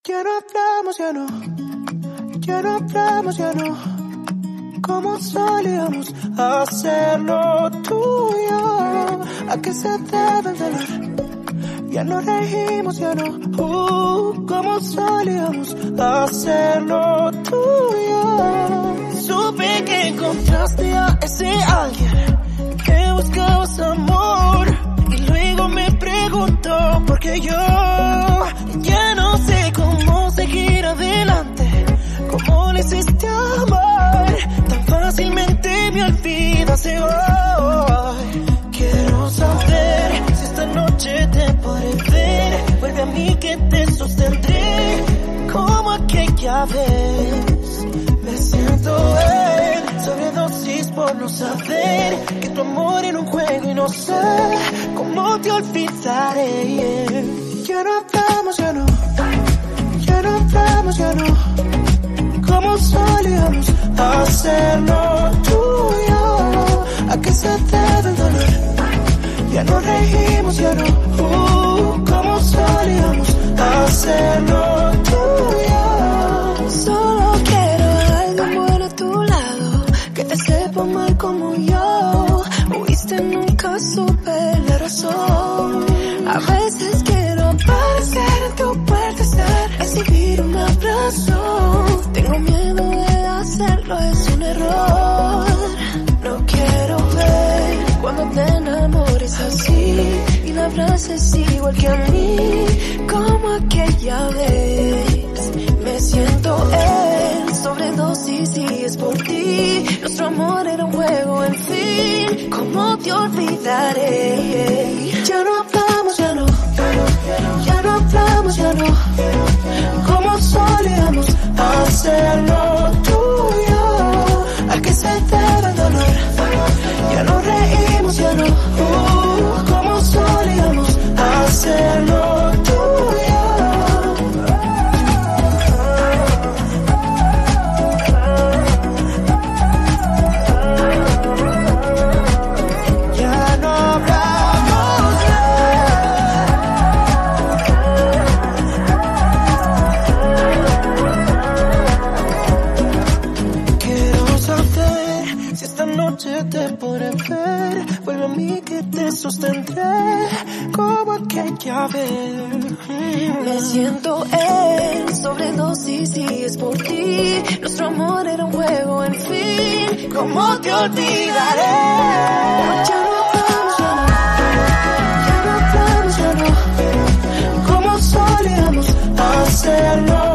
Ya no hablamos, ya no. Ya no hablamos, ya no. Como solíamos hacerlo tú y yo. ¿A qué se debe el dolor? Ya no reímos, ya no. Como solíamos hacerlo tú y yo. Supe que encontraste a ese alguien que buscabas amor. Y luego me preguntó por qué yo ya no sé cómo seguir adelante. ¿Cómo le hiciste amar? Tan fácilmente me olvidas de hoy. Quiero saber si esta noche te podré ver. Vuelve a mí que te sostendré como aquella vez. Me siento en sobredosis por no saber que tu amor era un juego y no sé cómo te olvidaré. Ya no hablamos, ya no. Ya no hablamos, ya no. Como solíamos hacerlo tú y yo. ¿A qué se debe el dolor? Ya no reímos, ya no. Como solíamos hacerlo tú y yo. Solo quiero algo bueno a tu lado, que te sepa mal como yo. Huiste, nunca supe la razón. A veces quiero aparecer en tu puerta, recibir un abrazo. Tengo miedo de hacerlo, es un error. No quiero ver cuando te enamores así y la abraces igual que a mí, como aquella vez. Me siento en sobredosis y es por ti. Nuestro amor era un juego, en fin, ¿cómo te olvidaré? Ya no hablamos, ya no. Ya no hablamos, ya no. Como solíamos hacerlo tú y yo. ¿A qué se debe el dolor? Ya no reímos, ya no. Como solíamos hacerlo tú y yo. Ya no hablamos, quiero saber si esta noche te podré ver. Vuelve a mí que te sostendré como aquella vez. Me siento en sobredosis y es por ti. Nuestro amor era un juego, en fin, ¿cómo te olvidaré? Ya no hablamos, ya no. Ya no hablamos, ya no. Como solíamos hacerlo